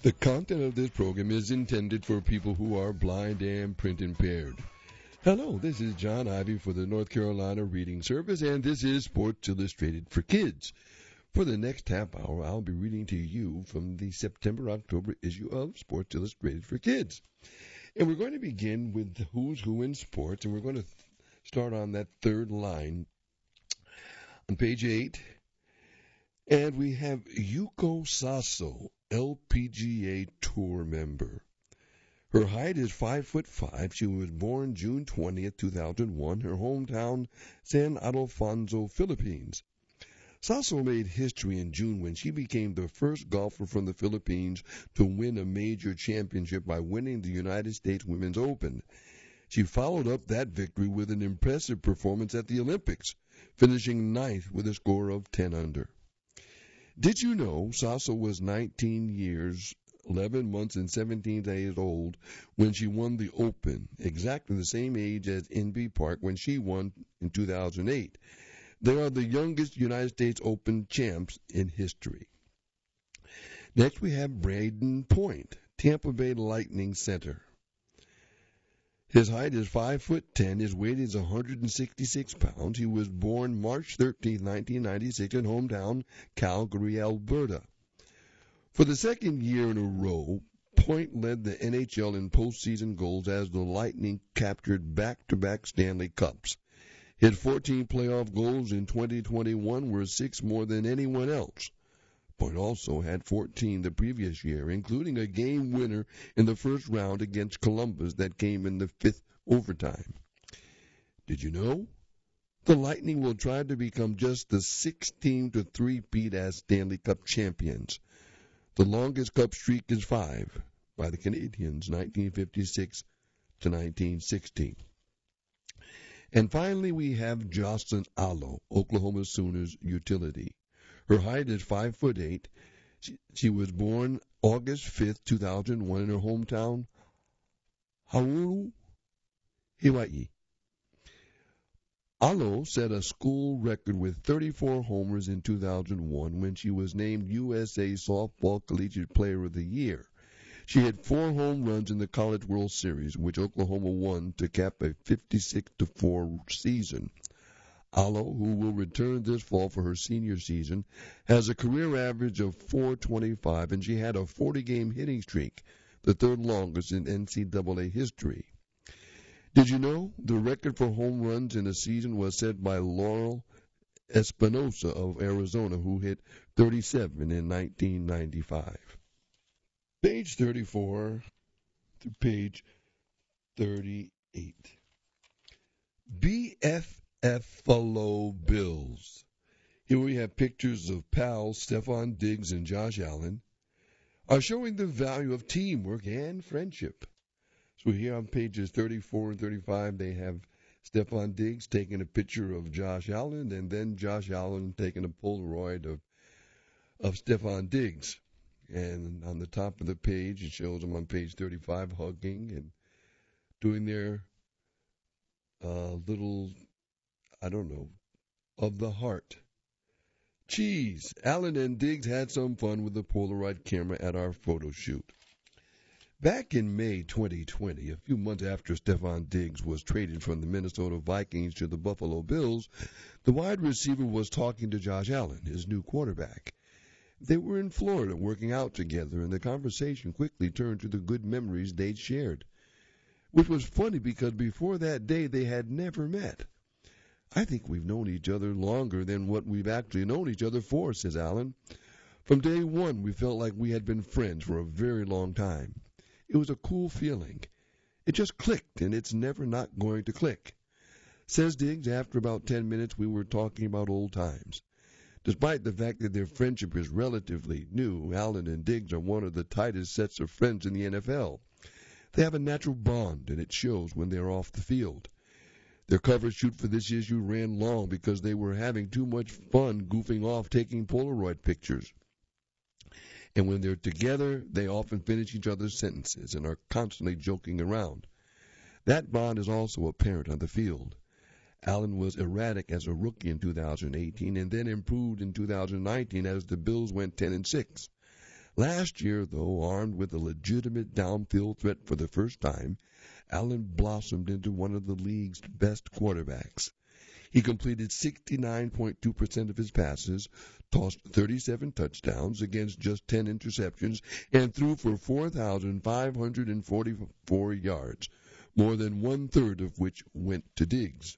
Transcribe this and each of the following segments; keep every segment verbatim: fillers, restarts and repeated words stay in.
The content of this program is intended for people who are blind and print impaired. Hello, this is John Ivy for the North Carolina Reading Service, and this is Sports Illustrated for Kids. For the next half hour, I'll be reading to you from the September-October issue of Sports Illustrated for Kids. And we're going to begin with the who's who in sports, and we're going to th- start on that third line on page eight. And we have Yuko Saso, L P G A Tour member. Her height is five foot five. She was born June twentieth, two thousand one. Her hometown, San Ildefonso, Philippines. Saso made history in June when she became the first golfer from the Philippines to win a major championship by winning the United States Women's Open. She followed up that victory with an impressive performance at the Olympics, finishing ninth with a score of ten under. Did you know Saso was nineteen years, eleven months, and seventeen days old when she won the Open, exactly the same age as Inbee Park when she won in two thousand eight. They are the youngest United States Open champs in history. Next we have Braden Point, Tampa Bay Lightning center. His height is five foot ten. His weight is one hundred sixty-six pounds. He was born March thirteenth, nineteen ninety-six, in hometown Calgary, Alberta. For the second year in a row, Point led the N H L in postseason goals as the Lightning captured back-to-back Stanley Cups. His fourteen playoff goals in twenty twenty-one were six more than anyone else. Point also had fourteen the previous year, including a game winner in the first round against Columbus that came in the fifth overtime. Did you know? The Lightning will try to become just the sixth team to three-peat as Stanley Cup champions. The longest cup streak is five, by the Canadiens, nineteen fifty-six to nineteen sixty. And finally, we have Jocelyn Alo, Oklahoma Sooners utility. Her height is five foot eight. She, she was born August fifth, two thousand one, in her hometown, Hawaii, Hawaii. Alo set a school record with thirty-four homers in two thousand one when she was named U S A Softball Collegiate Player of the Year. She had four home runs in the College World Series, which Oklahoma won to cap a fifty-six to four season. Alo, who will return this fall for her senior season, has a career average of four twenty-five, and she had a forty-game hitting streak, the third longest in N C double A history. Did you know the record for home runs in a season was set by Laurel Espinosa of Arizona, who hit thirty-seven in nineteen ninety-five. Page thirty-four to page thirty-eight. B F Buffalo Bills. Here we have pictures of pals Stefon Diggs and Josh Allen are showing the value of teamwork and friendship. So here on pages thirty-four and thirty-five, they have Stefon Diggs taking a picture of Josh Allen, and then Josh Allen taking a Polaroid of of Stefon Diggs. And on the top of the page, it shows them on page thirty-five hugging and doing their uh, little, I don't know, of the heart. Geez, Allen and Diggs had some fun with the Polaroid camera at our photo shoot. Back in May twenty twenty, a few months after Stefon Diggs was traded from the Minnesota Vikings to the Buffalo Bills, the wide receiver was talking to Josh Allen, his new quarterback. They were in Florida working out together, and the conversation quickly turned to the good memories they'd shared, which was funny because before that day they had never met. I think we've known each other longer than what we've actually known each other for, says Allen. From day one, we felt like we had been friends for a very long time. It was a cool feeling. It just clicked, and it's never not going to click. Says Diggs, after about ten minutes, we were talking about old times. Despite the fact that their friendship is relatively new, Allen and Diggs are one of the tightest sets of friends in the N F L. They have a natural bond, and it shows when they're off the field. Their cover shoot for this issue ran long because they were having too much fun goofing off taking Polaroid pictures. And when they're together, they often finish each other's sentences and are constantly joking around. That bond is also apparent on the field. Allen was erratic as a rookie in two thousand eighteen and then improved in two thousand nineteen as the Bills went ten and six. Last year, though, armed with a legitimate downfield threat for the first time, Allen blossomed into one of the league's best quarterbacks. He completed sixty-nine point two percent of his passes, tossed thirty-seven touchdowns against just ten interceptions, and threw for four thousand five hundred forty-four yards, more than one-third of which went to Diggs.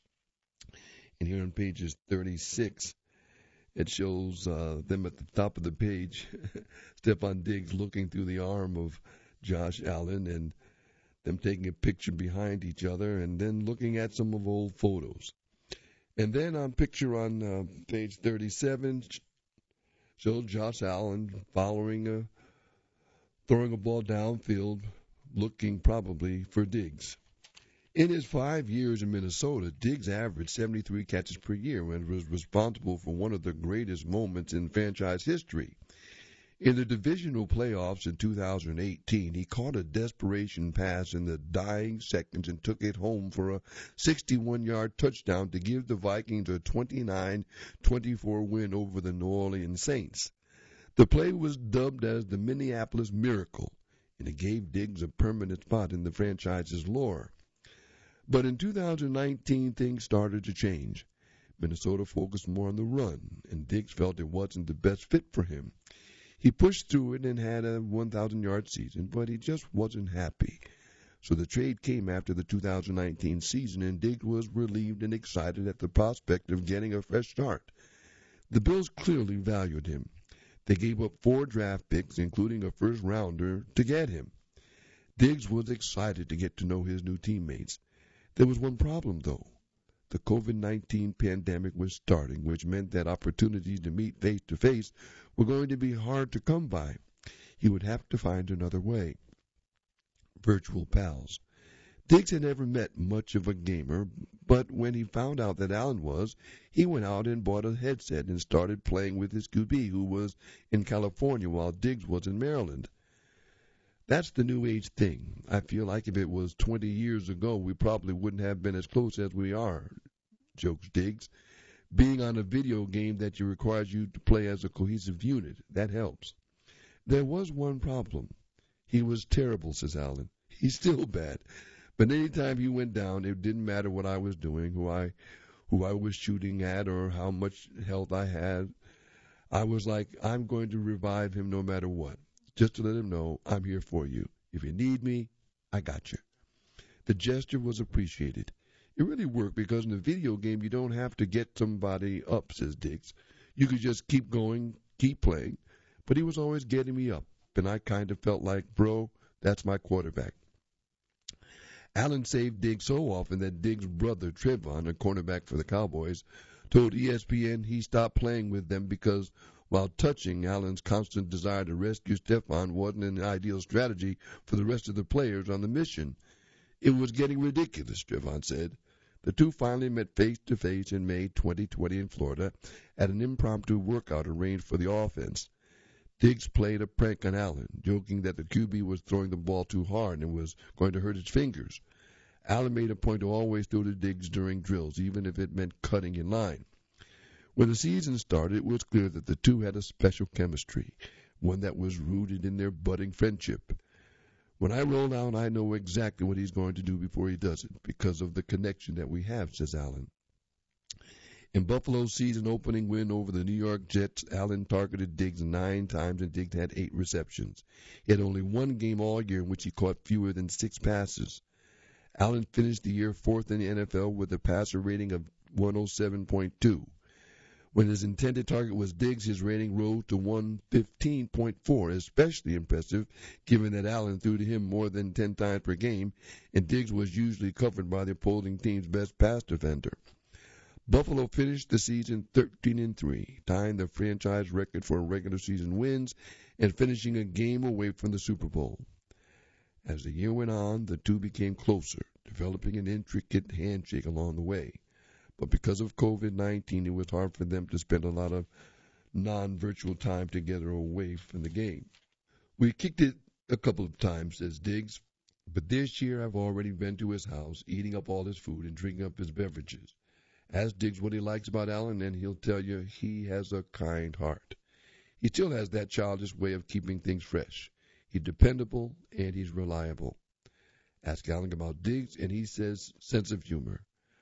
And here on pages thirty-six, it shows uh, them at the top of the page, Stephon Diggs looking through the arm of Josh Allen and them taking a picture behind each other and then looking at some of old photos. And then on picture on uh, page thirty-seven shows Josh Allen following a, throwing a ball downfield, looking probably for Diggs. In his five years in Minnesota, Diggs averaged seventy-three catches per year and was responsible for one of the greatest moments in franchise history. In the divisional playoffs in two thousand eighteen, he caught a desperation pass in the dying seconds and took it home for a sixty-one-yard touchdown to give the Vikings a twenty-nine twenty-four win over the New Orleans Saints. The play was dubbed as the Minneapolis Miracle, and it gave Diggs a permanent spot in the franchise's lore. But in two thousand nineteen, things started to change. Minnesota focused more on the run, and Diggs felt it wasn't the best fit for him. He pushed through it and had a one thousand-yard season, but he just wasn't happy. So the trade came after the two thousand nineteen season, and Diggs was relieved and excited at the prospect of getting a fresh start. The Bills clearly valued him. They gave up four draft picks, including a first-rounder, to get him. Diggs was excited to get to know his new teammates. There was one problem, though. The COVID nineteen pandemic was starting, which meant that opportunities to meet face-to-face were going to be hard to come by. He would have to find another way. Virtual pals. Diggs had never met much of a gamer, but when he found out that Allen was, he went out and bought a headset and started playing with his Q B, who was in California while Diggs was in Maryland. That's the new age thing. I feel like if it was twenty years ago, we probably wouldn't have been as close as we are, jokes Diggs. Being on a video game that requires you to play as a cohesive unit, that helps. There was one problem. He was terrible, says Allen. He's still bad. But anytime he went down, it didn't matter what I was doing, who I who I was shooting at, or how much health I had. I was like, I'm going to revive him no matter what. Just to let him know, I'm here for you. If you need me, I got you. The gesture was appreciated. It really worked because in the video game, you don't have to get somebody up, says Diggs. You could just keep going, keep playing. But he was always getting me up, and I kind of felt like, bro, that's my quarterback. Allen saved Diggs so often that Diggs' brother, Trevon, a cornerback for the Cowboys, told E S P N he stopped playing with them because while touching, Allen's constant desire to rescue Stephon wasn't an ideal strategy for the rest of the players on the mission. It was getting ridiculous, Trevon said. The two finally met face-to-face in May twenty twenty in Florida at an impromptu workout arranged for the offense. Diggs played a prank on Allen, joking that the Q B was throwing the ball too hard and was going to hurt his fingers. Allen made a point to always throw to Diggs during drills, even if it meant cutting in line. When the season started, it was clear that the two had a special chemistry, one that was rooted in their budding friendship. When I roll out, I know exactly what he's going to do before he does it, because of the connection that we have, says Allen. In Buffalo's season-opening win over the New York Jets, Allen targeted Diggs nine times, and Diggs had eight receptions. He had only one game all year in which he caught fewer than six passes. Allen finished the year fourth in the N F L with a passer rating of one oh seven point two. When his intended target was Diggs, his rating rose to one fifteen point four, especially impressive given that Allen threw to him more than ten times per game, and Diggs was usually covered by the opposing team's best pass defender. Buffalo finished the season thirteen and three, tying the franchise record for regular season wins and finishing a game away from the Super Bowl. As the year went on, the two became closer, developing an intricate handshake along the way. But because of COVID nineteen, it was hard for them to spend a lot of non-virtual time together away from the game. We kicked it a couple of times, says Diggs, but this year I've already been to his house, eating up all his food and drinking up his beverages. Ask Diggs what he likes about Allen, and he'll tell you he has a kind heart. He still has that childish way of keeping things fresh. He's dependable and he's reliable. Ask Allen about Diggs, and he says sense of humor.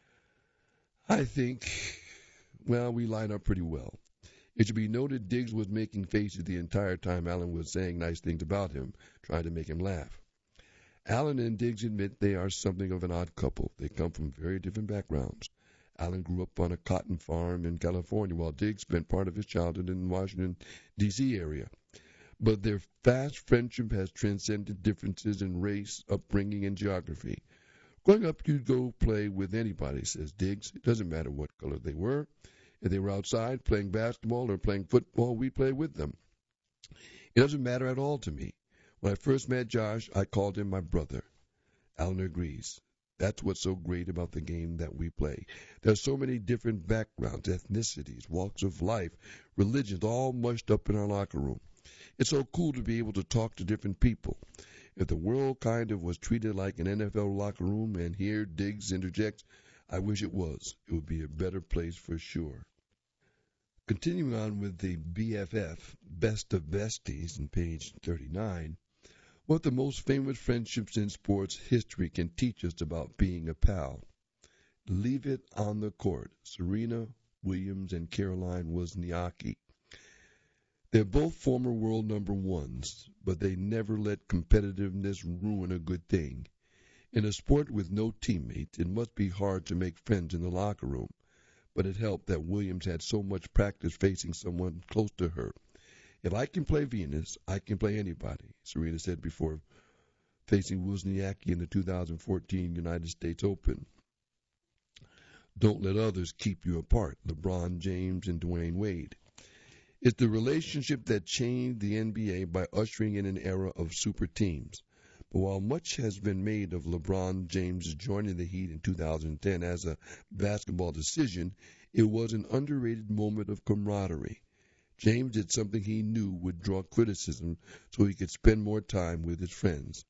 I think, well, we line up pretty well. It should be noted Diggs was making faces the entire time Allen was saying nice things about him, trying to make him laugh. Allen and Diggs admit they are something of an odd couple. They come from very different backgrounds. Allen grew up on a cotton farm in California, while Diggs spent part of his childhood in the Washington, D C area. But their fast friendship has transcended differences in race, upbringing, and geography. Growing up, you'd go play with anybody, says Diggs. It doesn't matter what color they were. If they were outside playing basketball or playing football, we played with them. It doesn't matter at all to me. When I first met Josh, I called him my brother. Allen agrees. That's what's so great about the game that we play. There are so many different backgrounds, ethnicities, walks of life, religions, all mushed up in our locker room. It's so cool to be able to talk to different people. If the world kind of was treated like an N F L locker room, and here Diggs interjects, I wish it was. It would be a better place for sure. Continuing on with the B F F, Best of Besties, on page thirty-nine, what the most famous friendships in sports history can teach us about being a pal. Leave it on the court. Serena Williams and Caroline Wozniacki. They're both former world number ones, but they never let competitiveness ruin a good thing. In a sport with no teammates, it must be hard to make friends in the locker room, but it helped that Williams had so much practice facing someone close to her. If I can play Venus, I can play anybody, Serena said before facing Wozniacki in the two thousand fourteen United States Open. Don't let others keep you apart, LeBron James and Dwayne Wade. It's the relationship that changed the N B A by ushering in an era of super teams. But while much has been made of LeBron James joining the Heat in two thousand ten as a basketball decision, it was an underrated moment of camaraderie. James did something he knew would draw criticism so he could spend more time with his friends.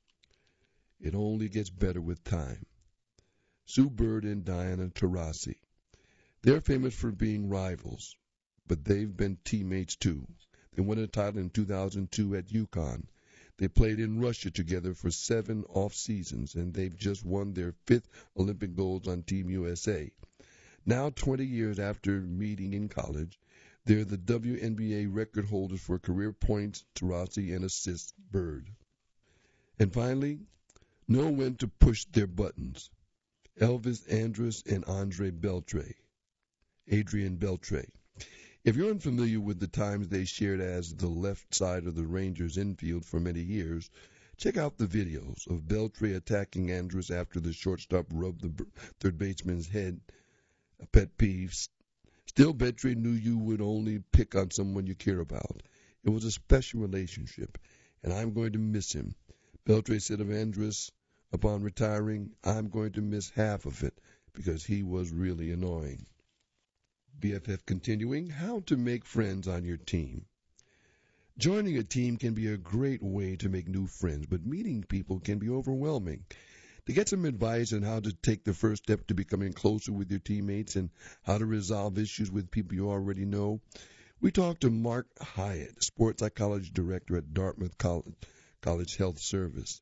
It only gets better with time. Sue Bird and Diana Taurasi. They're famous for being rivals, but they've been teammates too. They won a title in two thousand two at UConn. They played in Russia together for seven off seasons, and they've just won their fifth Olympic golds on Team U S A. Now, twenty years after meeting in college, they're the W N B A record holders for career points, Taurasi, and assists, Bird. And finally, know when to push their buttons. Elvis Andrus and Andre Beltre. Adrian Beltre. If you're unfamiliar with the times they shared as the left side of the Rangers infield for many years, check out the videos of Beltre attacking Andrus after the shortstop rubbed the third baseman's head, a pet peeve. Still, Beltre knew you would only pick on someone you care about. It was a special relationship, and I'm going to miss him. Beltre said of Andrus upon retiring, I'm going to miss half of it because he was really annoying. B F F continuing, how to make friends on your team. Joining a team can be a great way to make new friends, but meeting people can be overwhelming. To get some advice on how to take the first step to becoming closer with your teammates and how to resolve issues with people you already know, we talked to Mark Hyatt, sports psychology director at Dartmouth College, College Health Service.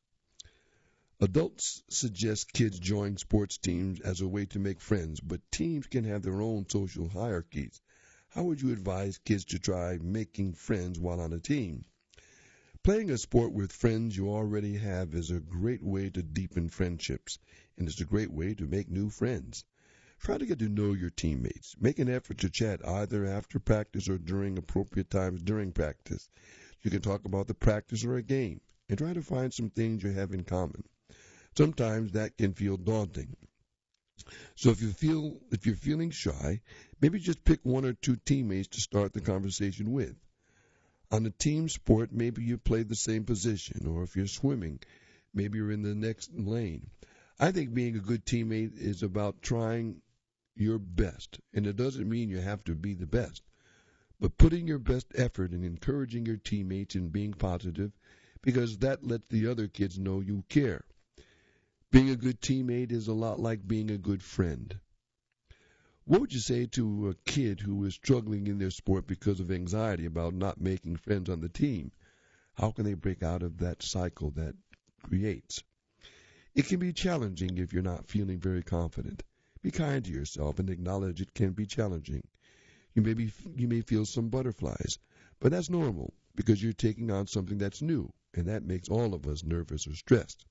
Adults suggest kids join sports teams as a way to make friends, but teams can have their own social hierarchies. How would you advise kids to try making friends while on a team? Playing a sport with friends you already have is a great way to deepen friendships, and it's a great way to make new friends. Try to get to know your teammates. Make an effort to chat either after practice or during appropriate times during practice. You can talk about the practice or a game, and try to find some things you have in common. Sometimes that can feel daunting. So if you feel if you're feeling shy, maybe just pick one or two teammates to start the conversation with. On a team sport, maybe you play the same position, or if you're swimming, maybe you're in the next lane. I think being a good teammate is about trying your best, and it doesn't mean you have to be the best, but putting your best effort and encouraging your teammates and being positive, because that lets the other kids know you care. Being a good teammate is a lot like being a good friend. What would you say to a kid who is struggling in their sport because of anxiety about not making friends on the team? How can they break out of that cycle that creates? It can be challenging if you're not feeling very confident. Be kind to yourself and acknowledge it can be challenging. You may be, you may feel some butterflies, but that's normal because you're taking on something that's new, and that makes all of us nervous or stressed.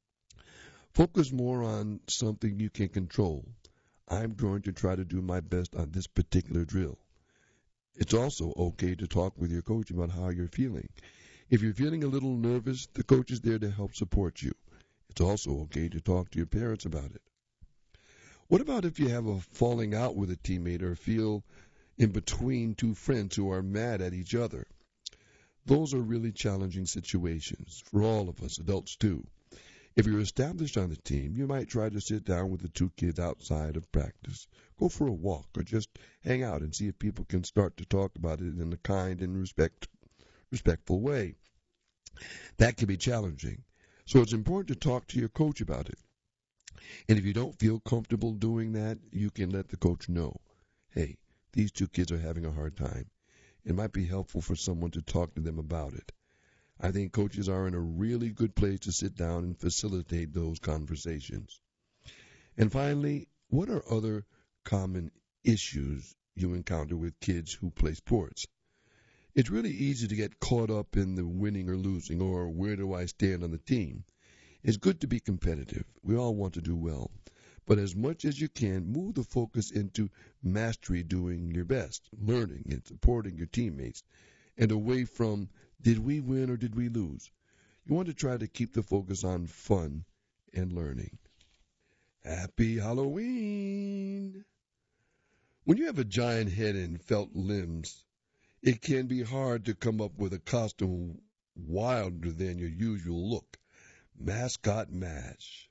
Focus more on something you can control. I'm going to try to do my best on this particular drill. It's also okay to talk with your coach about how you're feeling. If you're feeling a little nervous, the coach is there to help support you. It's also okay to talk to your parents about it. What about if you have a falling out with a teammate or feel in between two friends who are mad at each other? Those are really challenging situations for all of us, adults too. If you're established on the team, you might try to sit down with the two kids outside of practice, go for a walk, or just hang out and see if people can start to talk about it in a kind and respect, respectful way. That can be challenging, so it's important to talk to your coach about it. And if you don't feel comfortable doing that, you can let the coach know, hey, these two kids are having a hard time. It might be helpful for someone to talk to them about it. I think coaches are in a really good place to sit down and facilitate those conversations. And finally, what are other common issues you encounter with kids who play sports? It's really easy to get caught up in the winning or losing, or where do I stand on the team. It's good to be competitive. We all want to do well. But as much as you can, move the focus into mastery, doing your best, learning and supporting your teammates, and away from did we win or did we lose. You want to try to keep the focus on fun and learning. Happy Halloween! When you have a giant head and felt limbs, it can be hard to come up with a costume wilder than your usual look. Mascot Mash.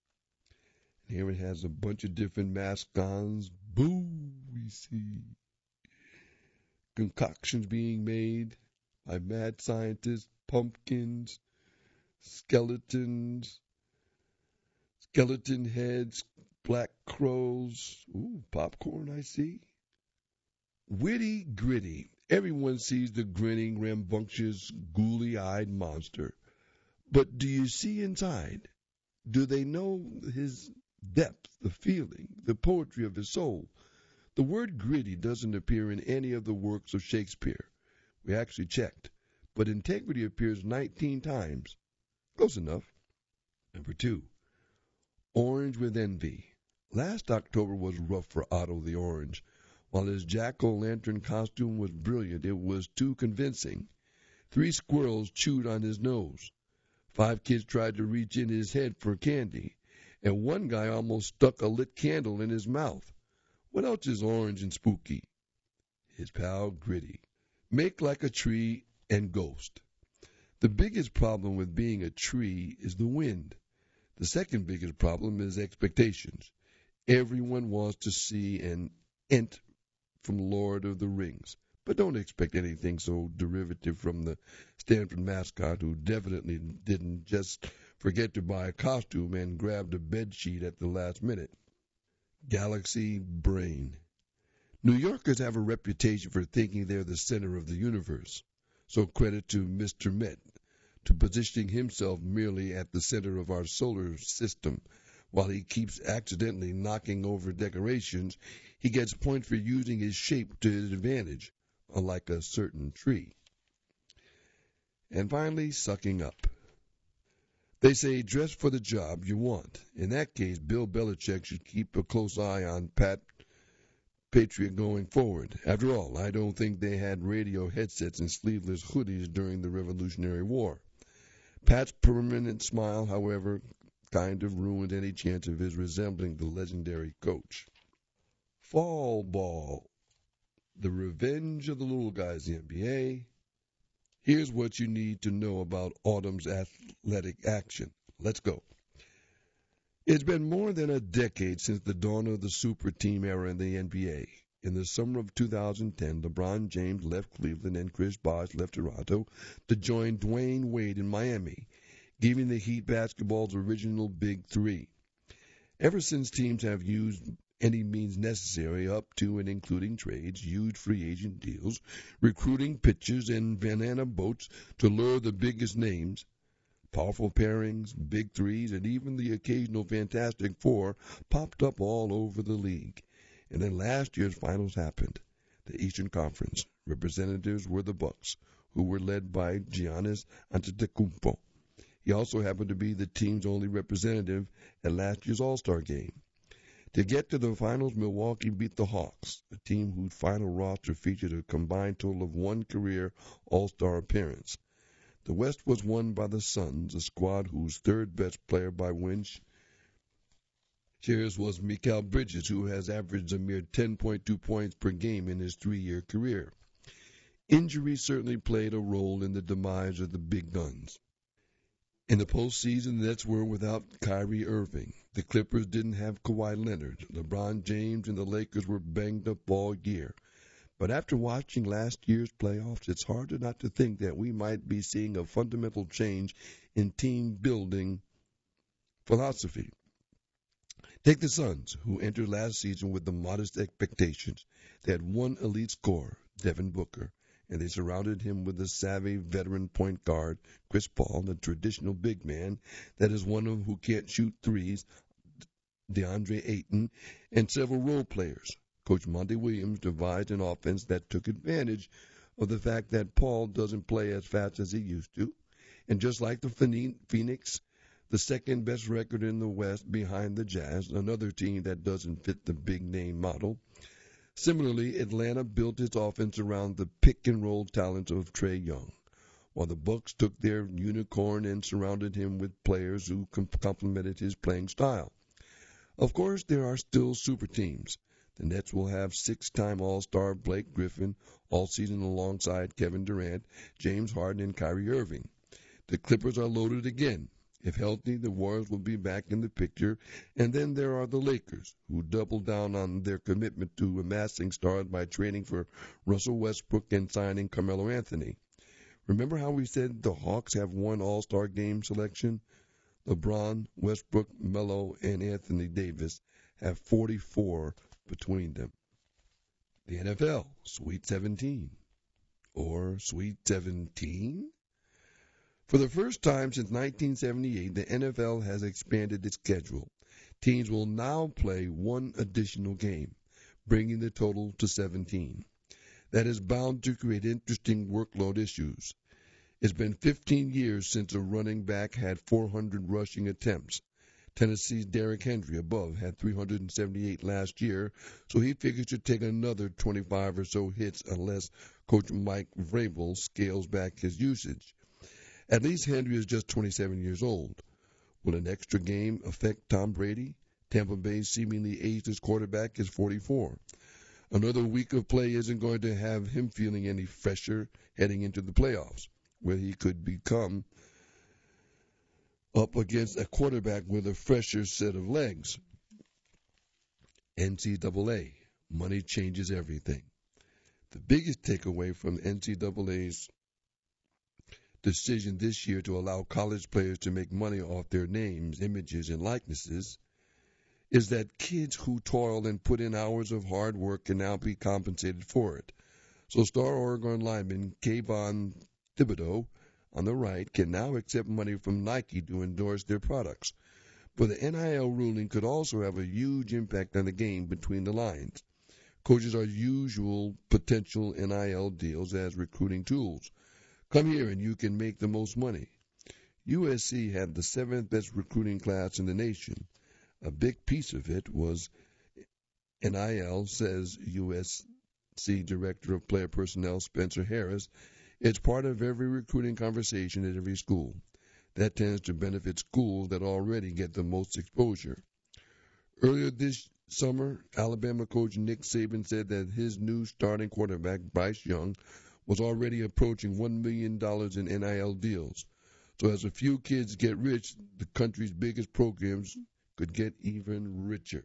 Here it has a bunch of different mascots. Boo, we see. Concoctions being made by mad scientists, pumpkins, skeletons, skeleton heads, black crows. Ooh, popcorn, I see. Witty Gritty. Everyone sees the grinning, rambunctious, ghouly-eyed monster. But do you see inside? Do they know his depth, the feeling, the poetry of his soul? The word gritty doesn't appear in any of the works of Shakespeare. We actually checked. But integrity appears nineteen times. Close enough. Number two, Orange with Envy. Last October was rough for Otto the Orange. While his jack-o'-lantern costume was brilliant, it was too convincing. Three squirrels chewed on his nose. Five kids tried to reach in his head for candy. And one guy almost stuck a lit candle in his mouth. What else is orange and spooky? His pal Gritty. Make like a tree and ghost. The biggest problem with being a tree is the wind. The second biggest problem is expectations. Everyone wants to see an Ent from Lord of the Rings. But don't expect anything so derivative from the Stanford mascot, who definitely didn't just forget to buy a costume and grabbed a bedsheet at the last minute. Galaxy Brain. New Yorkers have a reputation for thinking they're the center of the universe. So credit to Mister Met to positioning himself merely at the center of our solar system. While he keeps accidentally knocking over decorations, he gets points for using his shape to his advantage, unlike a certain tree. And finally, sucking up. They say dress for the job you want. In that case, Bill Belichick should keep a close eye on Pat Patriot going forward. After all, I don't think they had radio headsets and sleeveless hoodies during the Revolutionary War. Pat's permanent smile, however, kind of ruined any chance of his resembling the legendary coach. Fall ball. The revenge of the little guys, the N B A. Here's what you need to know about autumn's athletic action. Let's go. It's been more than a decade since the dawn of the super team era in the N B A. In the summer of two thousand ten, LeBron James left Cleveland and Chris Bosh left Toronto to join Dwayne Wade in Miami, giving the Heat basketball's original Big Three. Ever since, teams have used any means necessary, up to and including trades, huge free agent deals, recruiting pitchers, and banana boats to lure the biggest names. Powerful pairings, big threes, and even the occasional Fantastic Four popped up all over the league. And then last year's finals happened. The Eastern Conference representatives were the Bucks, who were led by Giannis Antetokounmpo. He also happened to be the team's only representative at last year's All-Star game. To get to the finals, Milwaukee beat the Hawks, a team whose final roster featured a combined total of one career All-Star appearance. The West was won by the Suns, a squad whose third-best player by win shares was Mikal Bridges, who has averaged a mere ten point two points per game in his three-year career. Injury certainly played a role in the demise of the big guns. In the postseason, the Nets were without Kyrie Irving. The Clippers didn't have Kawhi Leonard. LeBron James and the Lakers were banged up all year. But after watching last year's playoffs, it's hard not to think that we might be seeing a fundamental change in team-building philosophy. Take the Suns, who entered last season with the modest expectations. They had one elite scorer, Devin Booker, and they surrounded him with a savvy veteran point guard, Chris Paul, a traditional big man that is one of them who can't shoot threes, DeAndre Ayton, and several role players. Coach Monty Williams devised an offense that took advantage of the fact that Paul doesn't play as fast as he used to. And just like the Phoenix, the second best record in the West behind the Jazz, another team that doesn't fit the big name model. Similarly, Atlanta built its offense around the pick-and-roll talent of Trae Young, while the Bucks took their unicorn and surrounded him with players who complemented his playing style. Of course, there are still super teams. The Nets will have six-time All-Star Blake Griffin all season alongside Kevin Durant, James Harden, and Kyrie Irving. The Clippers are loaded again. If healthy, the Warriors will be back in the picture. And then there are the Lakers, who doubled down on their commitment to amassing stars by trading for Russell Westbrook and signing Carmelo Anthony. Remember how we said the Hawks have one All-Star game selection? LeBron, Westbrook, Melo, and Anthony Davis have forty-four between them. The N F L, Sweet seventeen. Or Sweet seventeen? For the first time since nineteen seventy-eight, the N F L has expanded its schedule. Teams will now play one additional game, bringing the total to seventeen. That is bound to create interesting workload issues. It's been fifteen years since a running back had four hundred rushing attempts. Tennessee's Derrick Henry above had three hundred seventy-eight last year, so he figures to take another twenty-five or so hits unless Coach Mike Vrabel scales back his usage. At least Henry is just twenty-seven years old. Will an extra game affect Tom Brady? Tampa Bay's seemingly ageless quarterback is forty-four. Another week of play isn't going to have him feeling any fresher heading into the playoffs, where he could become up against a quarterback with a fresher set of legs. N C double A. Money changes everything. The biggest takeaway from N C double A's decision this year to allow college players to make money off their names, images, and likenesses is that kids who toil and put in hours of hard work can now be compensated for it. So star Oregon lineman Kayvon Thibodeau on the right can now accept money from Nike to endorse their products. But the N I L ruling could also have a huge impact on the game between the lines. Coaches are usual potential N I L deals as recruiting tools. Come here and you can make the most money. U S C had the seventh best recruiting class in the nation. A big piece of it was N I L, says U S C Director of Player Personnel Spencer Harris. It's part of every recruiting conversation at every school. That tends to benefit schools that already get the most exposure. Earlier this summer, Alabama coach Nick Saban said that his new starting quarterback, Bryce Young, was already approaching one million dollars in N I L deals. So as a few kids get rich, the country's biggest programs could get even richer.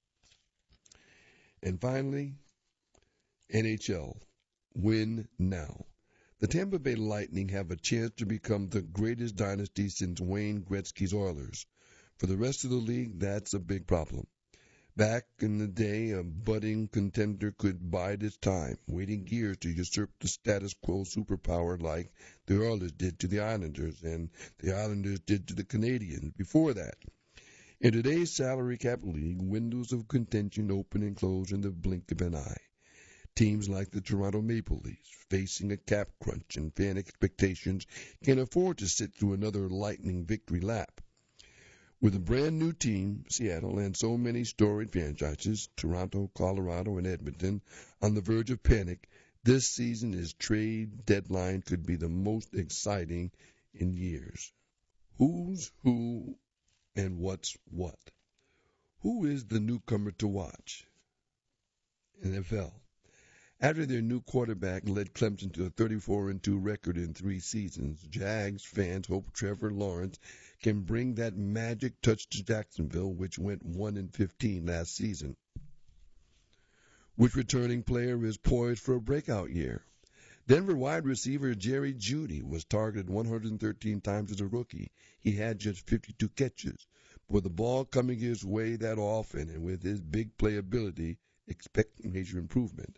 And finally, N H L. Win now. The Tampa Bay Lightning have a chance to become the greatest dynasty since Wayne Gretzky's Oilers. For the rest of the league, that's a big problem. Back in the day, a budding contender could bide its time, waiting years to usurp the status quo superpower like the Oilers did to the Islanders and the Islanders did to the Canadiens before that. In today's salary cap league, windows of contention open and close in the blink of an eye. Teams like the Toronto Maple Leafs, facing a cap crunch and fan expectations, can afford to sit through another lightning victory lap. With a brand new team, Seattle, and so many storied franchises, Toronto, Colorado, and Edmonton, on the verge of panic, this season's trade deadline could be the most exciting in years. Who's who and what's what? Who is the newcomer to watch? N F L. After their new quarterback led Clemson to a thirty-four and two record in three seasons, Jags fans hope Trevor Lawrence can bring that magic touch to Jacksonville, which went one and fifteen last season. Which returning player is poised for a breakout year? Denver wide receiver Jerry Jeudy was targeted one hundred thirteen times as a rookie. He had just fifty-two catches. But with the ball coming his way that often and with his big playability, expect major improvement.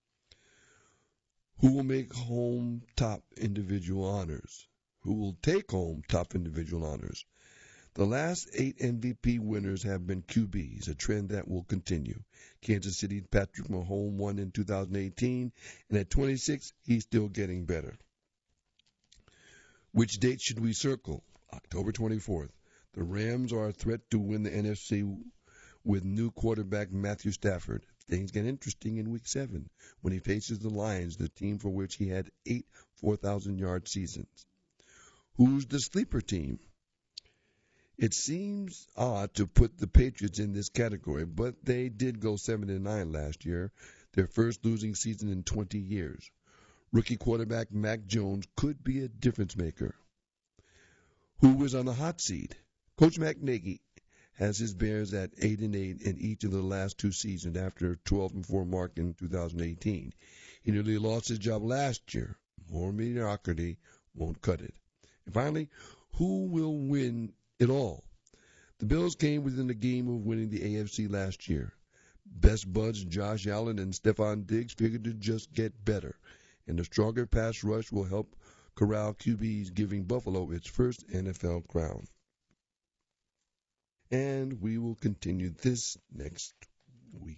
Who will make home top individual honors? Who will take home top individual honors? The last eight M V P winners have been Q Bs, a trend that will continue. Kansas City's Patrick Mahomes won in two thousand eighteen, and at twenty-six, he's still getting better. Which date should we circle? October twenty-fourth. The Rams are a threat to win the N F C with new quarterback Matthew Stafford. Things get interesting in Week seven when he faces the Lions, the team for which he had eight four thousand yard seasons. Who's the sleeper team? It seems odd to put the Patriots in this category, but they did go seven and nine last year, their first losing season in twenty years. Rookie quarterback Mac Jones could be a difference maker. Who is on the hot seat? Coach Matt Nagy has his Bears at eight and eight in each of the last two seasons after a twelve and four mark in two thousand eighteen. He nearly lost his job last year. More mediocrity won't cut it. And finally, who will win it all? The Bills came within the game of winning the A F C last year. Best buds Josh Allen and Stephon Diggs figured to just get better, and the stronger pass rush will help corral Q Bs, giving Buffalo its first N F L crown. And we will continue this next week.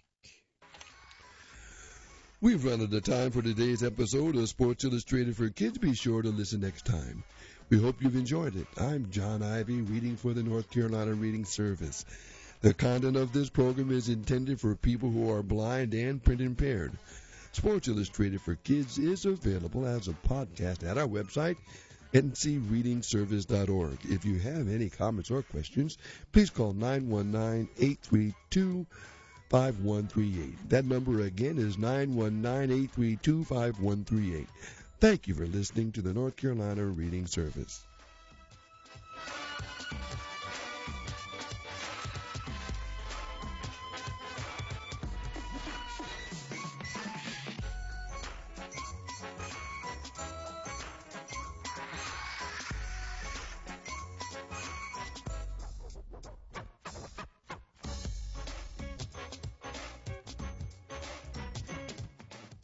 We've run out of time for today's episode of Sports Illustrated for Kids. Be sure to listen next time. We hope you've enjoyed it. I'm John Ivy, reading for the North Carolina Reading Service. The content of this program is intended for people who are blind and print impaired. Sports Illustrated for Kids is available as a podcast at our website, N C reading service dot org. If you have any comments or questions, please call nine one nine, eight three two, five one three eight. That number again is nine one nine, eight three two, five one three eight. Thank you for listening to the North Carolina Reading Service.